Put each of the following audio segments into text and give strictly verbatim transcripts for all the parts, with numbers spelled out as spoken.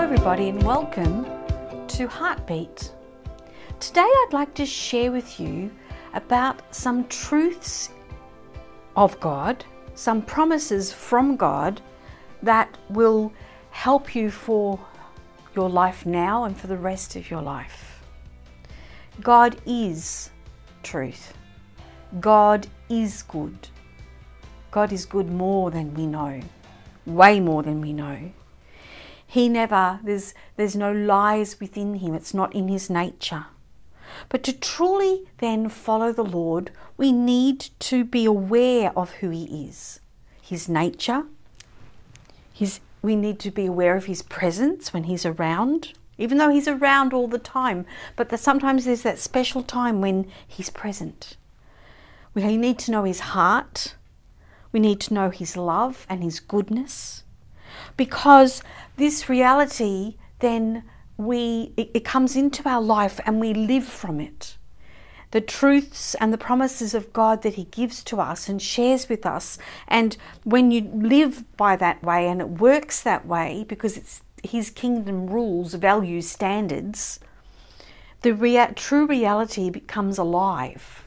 everybody, and welcome to Heartbeat. Today I'd like to share with you about some truths of God, some promises from God that will help you for your life now and for the rest of your life. God is truth. God is good. God is good more than we know, way more than we know. He never, there's, there's no lies within him. It's not in his nature. But to truly then follow the Lord, we need to be aware of who he is, his nature. His, we need to be aware of his presence when he's around, even though he's around all the time. But that sometimes there's that special time when he's present. We need to know his heart. We need to know his love and his goodness. Because this reality, then we it, it comes into our life and we live from it. The truths and the promises of God that he gives to us and shares with us. And when you live by that way and it works that way, because it's his kingdom rules, values, standards, the rea- true reality becomes alive.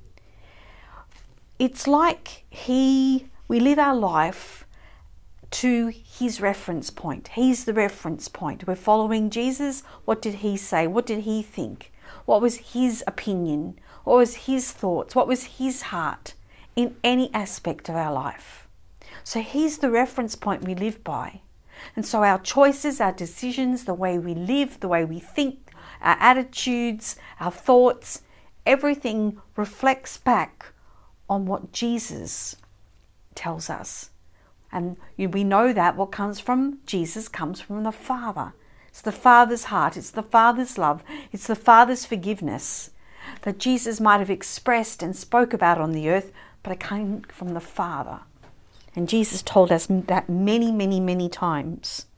It's like he, we live our life to his reference point. He's the reference point. We're following Jesus. What did he say? What did he think? What was his opinion? What was his thoughts? What was his heart in any aspect of our life? So he's the reference point we live by. And so our choices, our decisions, the way we live, the way we think, our attitudes, our thoughts, everything reflects back on what Jesus tells us. And we know that what comes from Jesus comes from the Father. It's the Father's heart. It's the Father's love. It's the Father's forgiveness that Jesus might have expressed and spoke about on the earth, but it came from the Father. And Jesus told us that many, many, many times.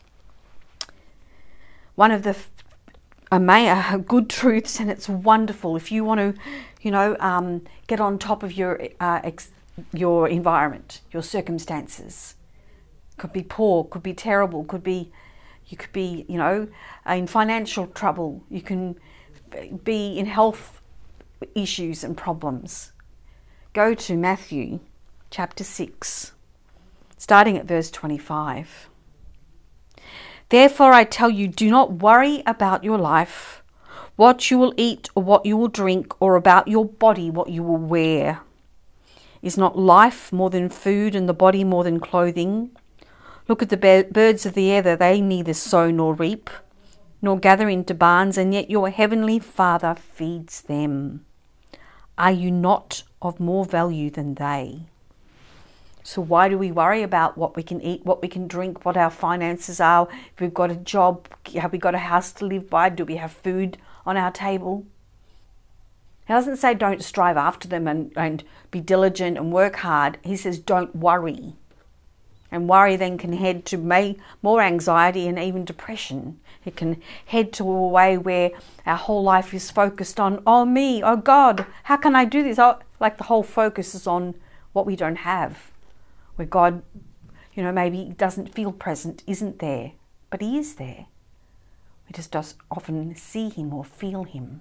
One of the uh, good truths, and it's wonderful if you want to, you know, um, get on top of your uh, ex- your environment, your circumstances. Could be poor, could be terrible, could be, you could be, you know, in financial trouble. You can be in health issues and problems. Go to Matthew chapter six, starting at verse twenty-five. Therefore I tell you, do not worry about your life, what you will eat or what you will drink, or about your body, what you will wear. Is not life more than food, and the body more than clothing? Look at the birds of the air, that they neither sow nor reap, nor gather into barns, and yet your heavenly Father feeds them. Are you not of more value than they? So why do we worry about what we can eat, what we can drink, what our finances are? If we've got a job, have we got a house to live by? Do we have food on our table? He doesn't say don't strive after them and, and be diligent and work hard. He says don't worry. And worry then can head to may, more anxiety and even depression. It can head to a way where our whole life is focused on, oh me, oh God, how can I do this? Oh, like the whole focus is on what we don't have. Where God, you know, maybe doesn't feel present, isn't there. But he is there. We just don't often see him or feel him,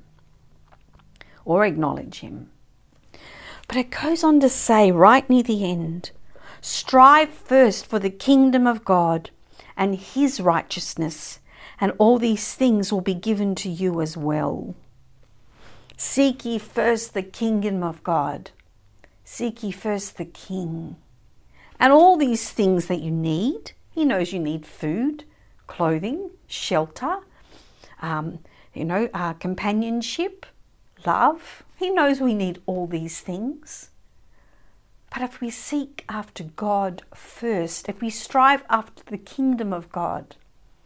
or acknowledge him. But it goes on to say right near the end, strive first for the kingdom of God and his righteousness, and all these things will be given to you as well. Seek ye first the kingdom of God. Seek ye first the King. And all these things that you need, he knows you need food, clothing, shelter, um, you know, uh, companionship, love. He knows we need all these things. But if we seek after God first, if we strive after the kingdom of God,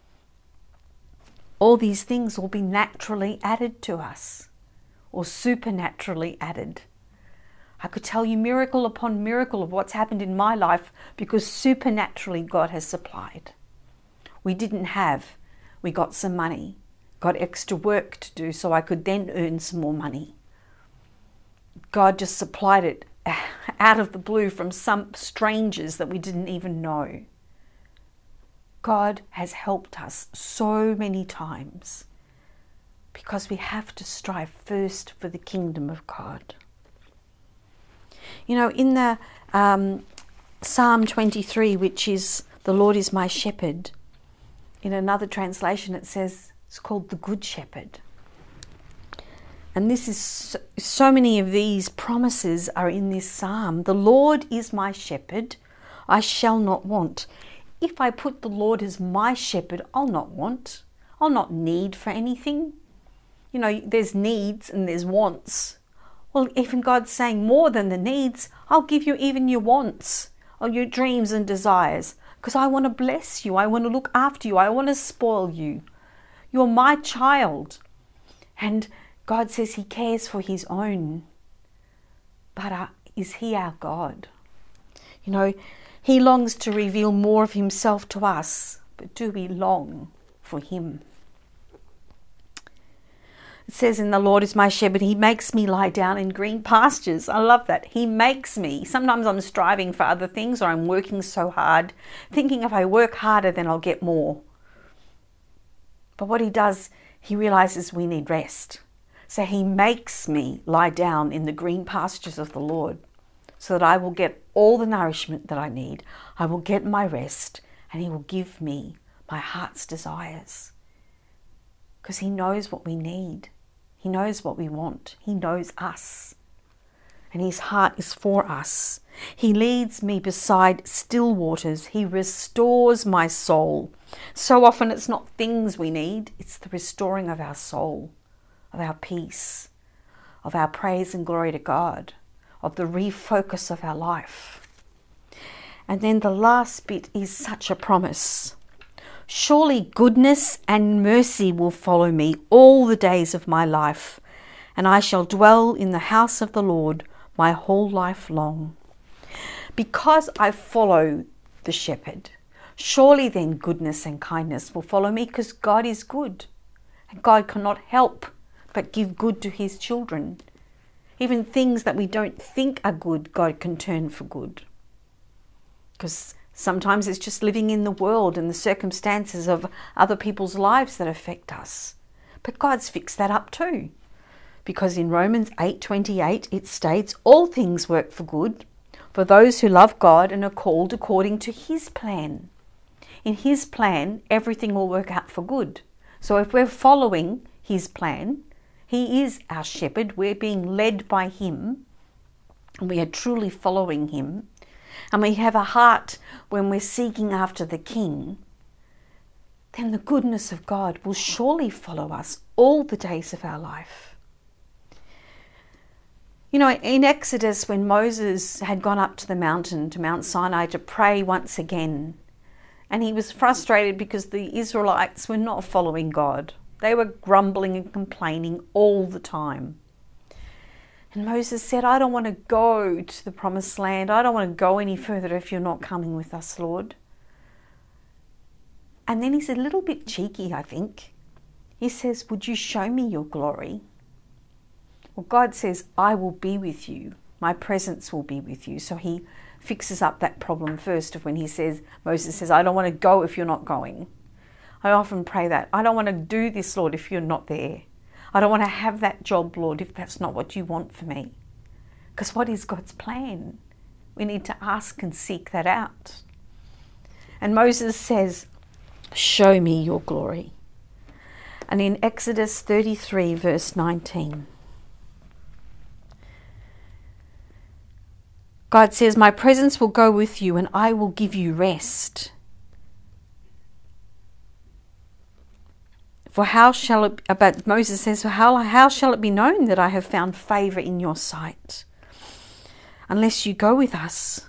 all these things will be naturally added to us, or supernaturally added. I could tell you miracle upon miracle of what's happened in my life because supernaturally God has supplied. We didn't have, we got some money, got extra work to do so I could then earn some more money. God just supplied it out of the blue from some strangers that we didn't even know. God has helped us so many times because we have to strive first for the kingdom of God. You know, in the um, Psalm twenty-three, which is the Lord is my shepherd, in another translation it says it's called the Good Shepherd. And this is so, so many of these promises are in this psalm. The Lord is my shepherd, I shall not want. If I put the Lord as my shepherd, I'll not want. I'll not need for anything. You know, there's needs and there's wants. Well, even God's saying more than the needs, I'll give you even your wants or your dreams and desires because I want to bless you. I want to look after you. I want to spoil you. You're my child. And God says he cares for his own. But uh, is he our God? You know, he longs to reveal more of himself to us, but do we long for him? It says in the Lord is my shepherd, he makes me lie down in green pastures. I love that. He makes me. Sometimes I'm striving for other things or I'm working so hard, thinking if I work harder, then I'll get more. But what he does, he realizes we need rest. So he makes me lie down in the green pastures of the Lord so that I will get all the nourishment that I need. I will get my rest and he will give me my heart's desires because he knows what we need. He knows what we want. He knows us. And his heart is for us. He leads me beside still waters. He restores my soul. So often it's not things we need. It's the restoring of our soul, of our peace, of our praise and glory to God, of the refocus of our life. And then the last bit is such a promise. Surely goodness and mercy will follow me all the days of my life, and I shall dwell in the house of the Lord my whole life long. Because I follow the shepherd, surely then goodness and kindness will follow me because God is good. And God cannot help but give good to his children. Even things that we don't think are good, God can turn for good. Because sometimes it's just living in the world and the circumstances of other people's lives that affect us. But God's fixed that up too. Because in Romans eight twenty-eight it states, all things work for good for those who love God and are called according to his plan. In his plan, everything will work out for good. So if we're following his plan, he is our shepherd, we're being led by him, and we are truly following him, and we have a heart when we're seeking after the King, then the goodness of God will surely follow us all the days of our life. You know, in Exodus, when Moses had gone up to the mountain, to Mount Sinai, to pray once again, and he was frustrated because the Israelites were not following God. They were grumbling and complaining all the time. And Moses said, I don't want to go to the promised land. I don't want to go any further if you're not coming with us, Lord. And then he's a little bit cheeky, I think. He says, would you show me your glory? Well, God says, I will be with you. My presence will be with you. So he fixes up that problem first of when he says, Moses says, I don't want to go if you're not going. I often pray that. I don't want to do this, Lord, if you're not there. I don't want to have that job, Lord, if that's not what you want for me. Because what is God's plan? We need to ask and seek that out. And Moses says, show me your glory. And in Exodus thirty-three, verse nineteen, God says, my presence will go with you and I will give you rest. For how shall it, but Moses says, for how, how shall it be known that I have found favor in your sight? Unless you go with us.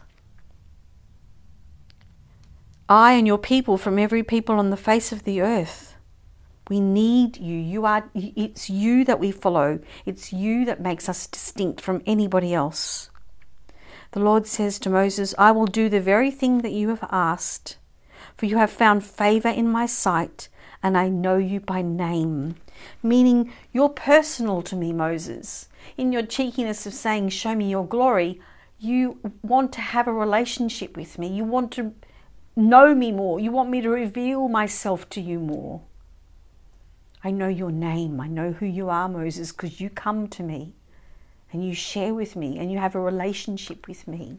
I and your people from every people on the face of the earth. We need you. You are, it's you that we follow. It's you that makes us distinct from anybody else. The Lord says to Moses, I will do the very thing that you have asked, for you have found favor in my sight, and I know you by name. Meaning, you're personal to me, Moses. In your cheekiness of saying, show me your glory, you want to have a relationship with me. You want to know me more. You want me to reveal myself to you more. I know your name. I know who you are, Moses, because you come to me and you share with me and you have a relationship with me.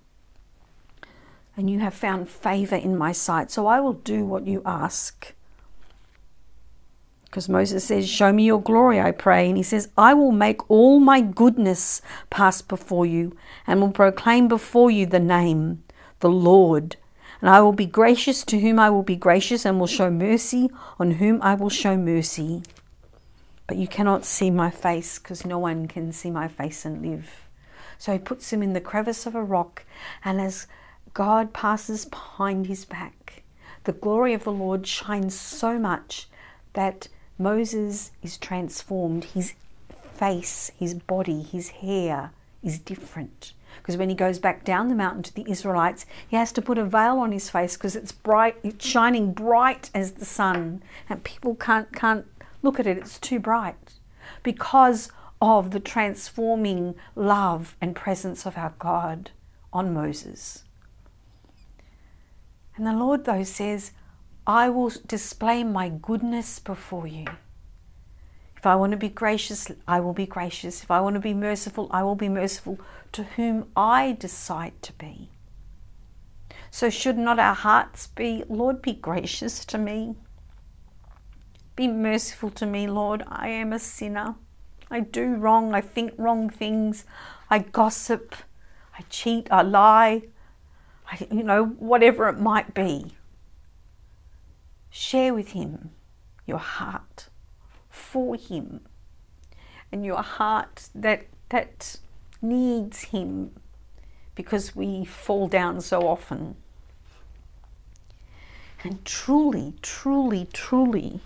And you have found favor in my sight. So I will do what you ask. Because Moses says, show me your glory, I pray. And he says, I will make all my goodness pass before you and will proclaim before you the name, the Lord. And I will be gracious to whom I will be gracious and will show mercy on whom I will show mercy. But you cannot see my face because no one can see my face and live. So he puts him in the crevice of a rock. And as God passes behind his back, the glory of the Lord shines so much that Moses is transformed. His face, his body, his hair is different. Because when he goes back down the mountain to the Israelites, he has to put a veil on his face because it's bright, it's shining bright as the sun. And people can't, can't look at it, it's too bright. Because of the transforming love and presence of our God on Moses. And the Lord, though, says, I will display my goodness before you. If I want to be gracious, I will be gracious. If I want to be merciful, I will be merciful to whom I decide to be. So should not our hearts be, Lord, be gracious to me. Be merciful to me, Lord. I am a sinner. I do wrong. I think wrong things. I gossip. I cheat. I lie. I, you know, whatever it might be. Share with him your heart for him and your heart that that needs him because we fall down so often. And truly, truly, truly,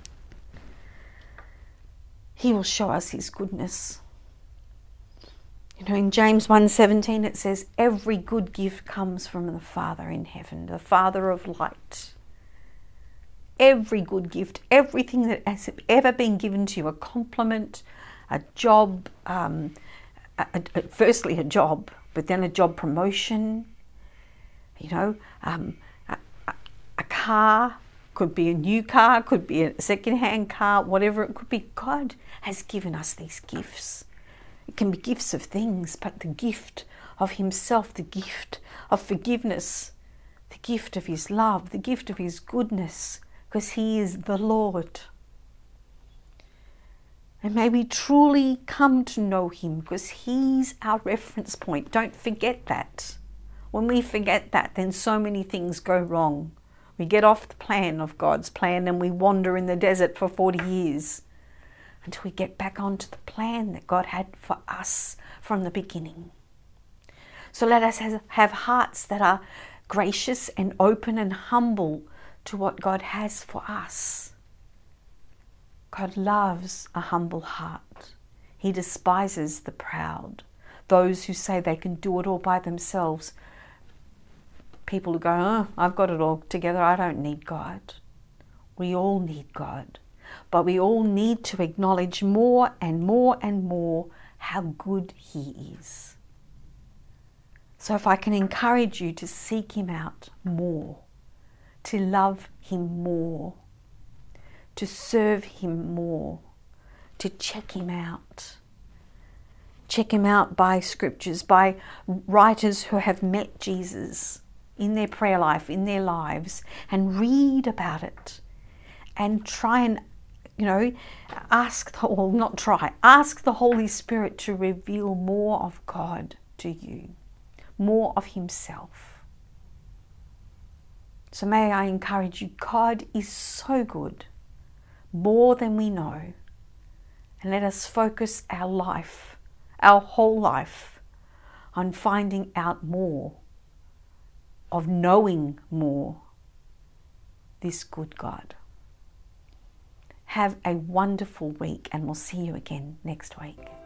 he will show us his goodness. You know, in James one seventeen it says, every good gift comes from the Father in heaven, the Father of light. Every good gift, everything that has ever been given to you, a compliment, a job, um, a, a, firstly a job, but then a job promotion, you know, um, a, a, a car, could be a new car, could be a second-hand car, whatever it could be. God has given us these gifts. It can be gifts of things, but the gift of himself, the gift of forgiveness, the gift of his love, the gift of his goodness, because he is the Lord. And may we truly come to know him because he's our reference point. Don't forget that. When we forget that, then so many things go wrong. We get off the plan of God's plan and we wander in the desert for forty years until we get back onto the plan that God had for us from the beginning. So let us have hearts that are gracious and open and humble to what God has for us. God loves a humble heart. He despises the proud, those who say they can do it all by themselves. People who go, oh, I've got it all together, I don't need God. We all need God, but we all need to acknowledge more and more and more how good he is. So if I can encourage you to seek him out more, to love him more, to serve him more, to check him out. Check him out by scriptures, by writers who have met Jesus in their prayer life, in their lives, and read about it. And try and, you know, ask, the, well, not try, ask the Holy Spirit to reveal more of God to you, more of himself. So may I encourage you, God is so good, more than we know. And let us focus our life, our whole life, on finding out more, of knowing more, this good God. Have a wonderful week and we'll see you again next week.